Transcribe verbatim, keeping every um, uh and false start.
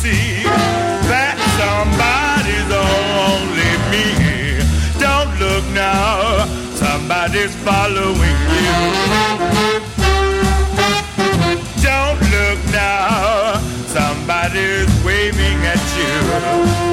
see that somebody's only me. Don't look now, somebody's following you. Don't look now, somebody's waving at you.